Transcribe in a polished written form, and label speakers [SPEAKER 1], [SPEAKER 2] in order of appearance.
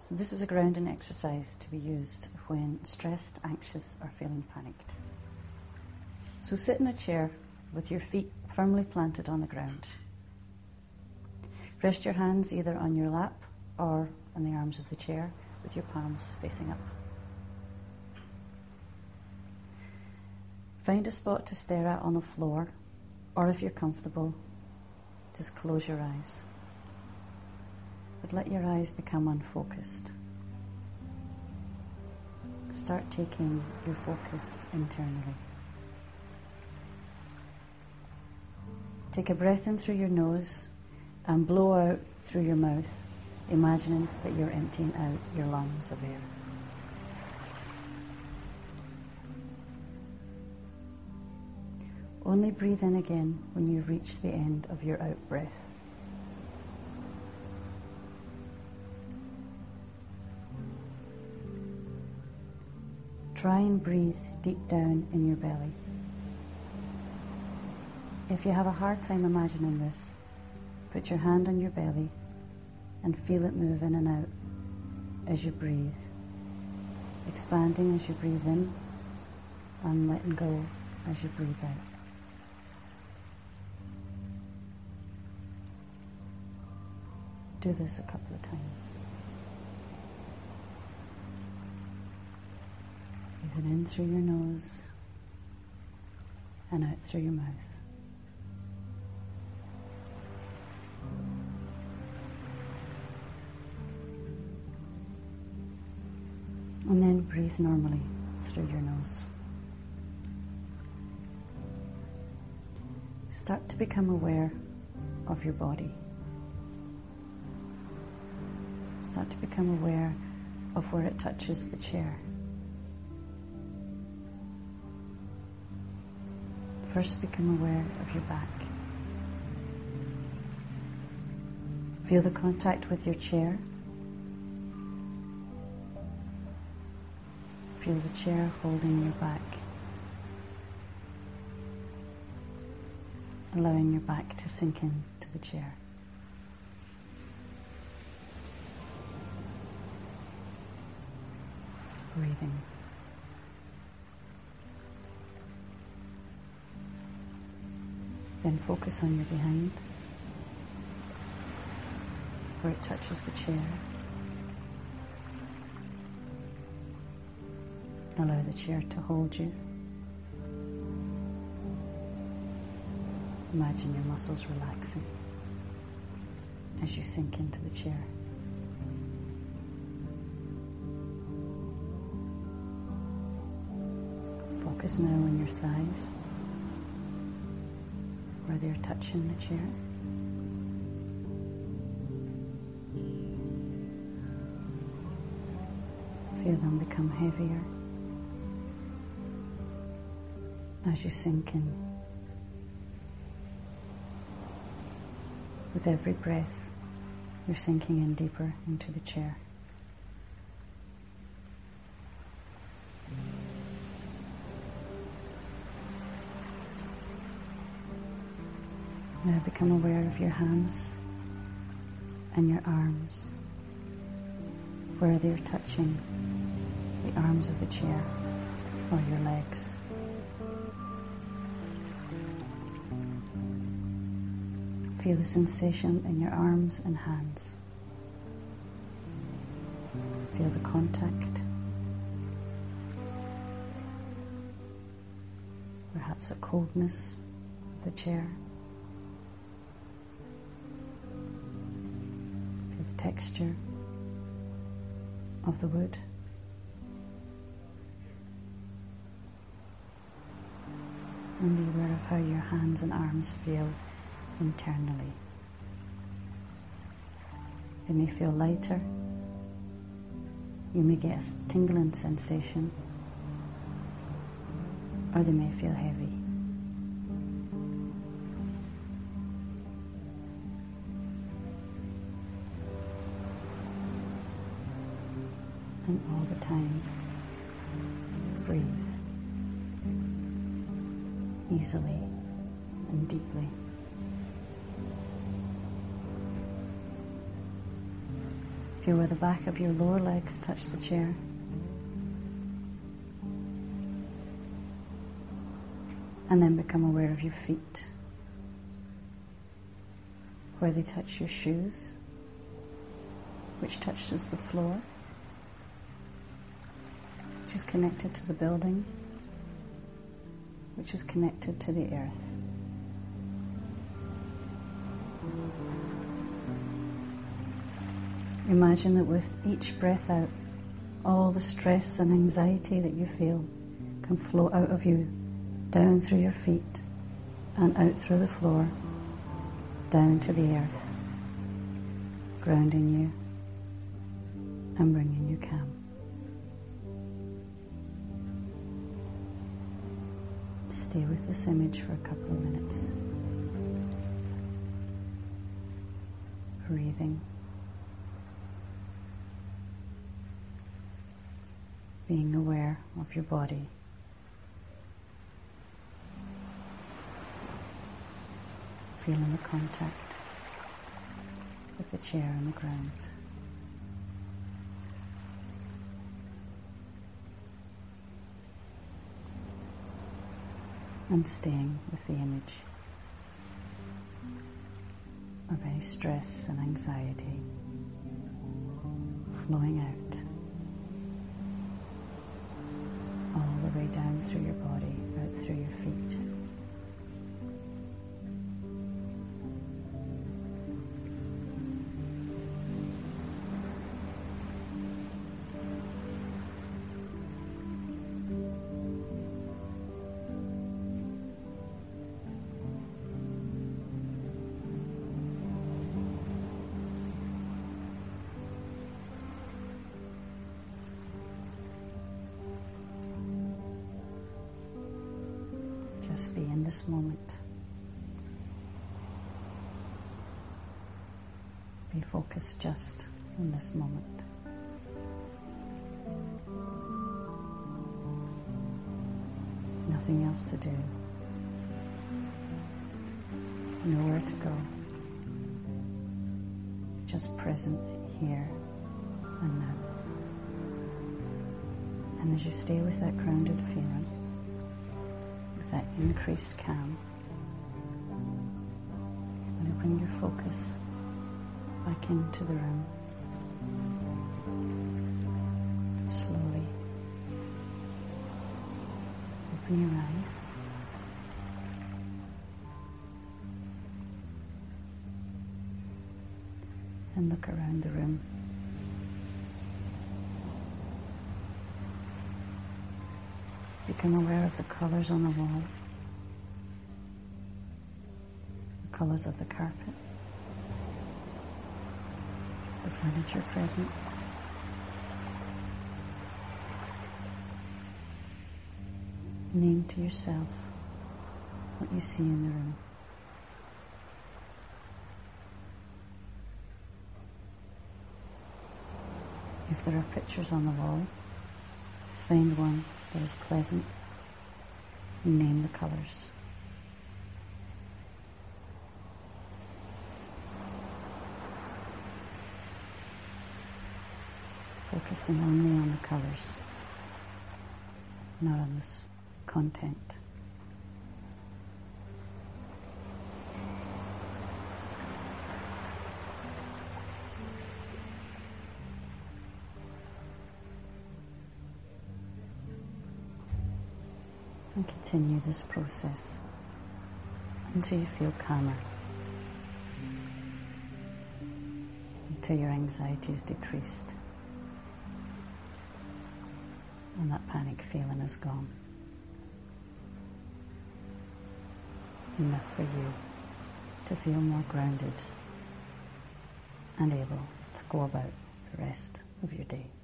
[SPEAKER 1] So this is a grounding exercise to be used when stressed, anxious, or feeling panicked. So sit in a chair with your feet firmly planted on the ground. Rest your hands either on your lap or on the arms of the chair with your palms facing up. Find a spot to stare at on the floor, or if you're comfortable, just close your eyes. But let your eyes become unfocused. Start taking your focus internally. Take a breath in through your nose and blow out through your mouth, imagining that you're emptying out your lungs of air. Only breathe in again when you've reached the end of your out breath. Try and breathe deep down in your belly. If you have a hard time imagining this, put your hand on your belly and feel it move in and out as you breathe, expanding as you breathe in and letting go as you breathe out. Do this a couple of times. Breathing in through your nose and out through your mouth. And then breathe normally through your nose. Start to become aware of your body. Start to become aware of where it touches the chair. First, become aware of your back. Feel the contact with your chair. Feel the chair holding your back, allowing your back to sink into the chair. Breathing. Then focus on your behind, where it touches the chair. Allow the chair to hold you. Imagine your muscles relaxing as you sink into the chair. Focus now on your thighs, where they're touching the chair. Feel them become heavier as you sink in. With every breath, you're sinking in deeper into the chair. Now become aware of your hands and your arms, where they're touching the arms of the chair or your legs. Feel the sensation in your arms and hands. Feel the contact. Perhaps a coldness of the chair. Feel the texture of the wood. And be aware of how your hands and arms feel internally. They may feel lighter. You may get a tingling sensation, or they may feel heavy. And all the time, breathe easily and deeply. Feel where the back of your lower legs touch the chair. And then become aware of your feet, where they touch your shoes, which touches the floor, which is connected to the building, which is connected to the earth. Imagine that with each breath out, all the stress and anxiety that you feel can flow out of you, down through your feet and out through the floor, down to the earth, grounding you and bringing you calm. Stay with this image for a couple of minutes. Breathing. Being aware of your body. Feeling the contact with the chair and the ground. And staying with the image of any stress and anxiety flowing out all the way down through your body, out through your feet. Just be in this moment. Be focused just on this moment. Nothing else to do. Nowhere to go. Just present here and now. And as you stay with that grounded feeling, that increased calm, I'm going to bring your focus back into the room. Slowly open your eyes. And look around the room. Become aware of the colours on the wall, the colours of the carpet, the furniture present, name to yourself what you see in the room. If there are pictures on the wall, find one that is pleasant and name the colours. Focusing only on the colours, not on this content. And continue this process until you feel calmer, until your anxiety is decreased and that panic feeling is gone. Enough for you to feel more grounded and able to go about the rest of your day.